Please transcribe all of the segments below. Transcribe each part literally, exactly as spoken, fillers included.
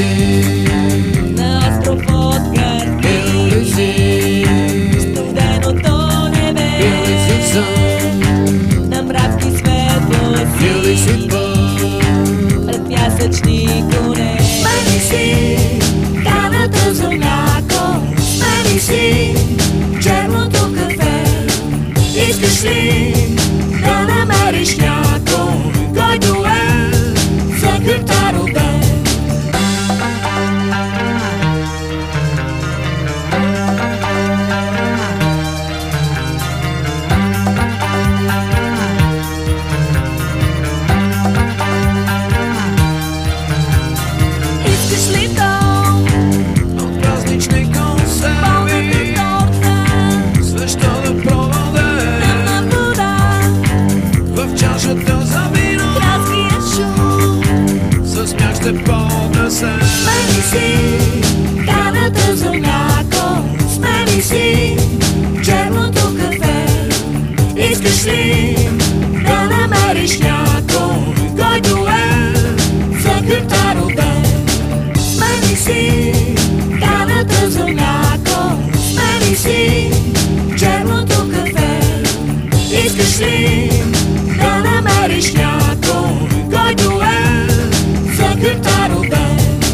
си на остров от гърди, бил ли си, студеното небе, бил ли си в сън, на мравки светлости, бил ли си път, пред пясъчни коне. Смени си каната за мляко, смени си черното кафе. Искаш ли да намериш някой, който е секретар от ден? Искаш ли дом от празнични консерви, също да проведе в чашата за вино, със смях ще поднесе. смени си каната за мляко, смени си черното кафе. Искаш ли да намериш някой, който е секретар от ден? Смени си каната за мляко, смени си черното кафе. Искаш ли да намериш някой, който е секретар от ден?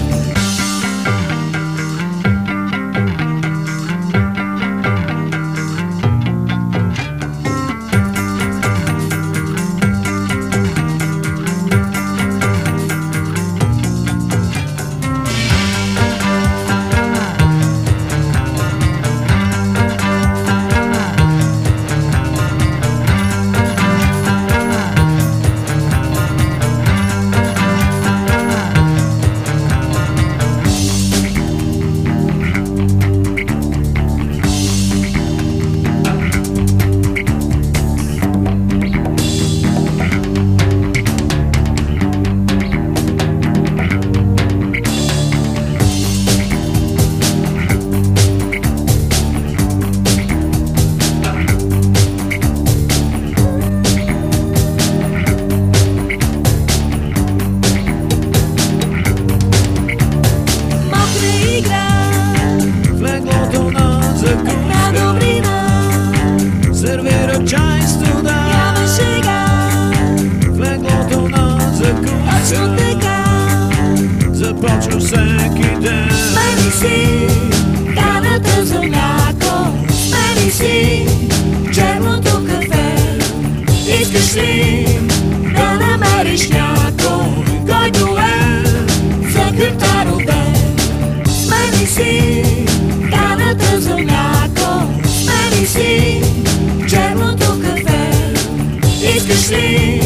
Сервира чай студа, Няма шега, в леглото на точно закуска, така. започва всеки ден. Смени си каната за мляко, смени си черното кафе. Искаш ли да намериш някой, който е секретар от ден? Смени си каната за мляко, смени си черното кафе. Искаш ли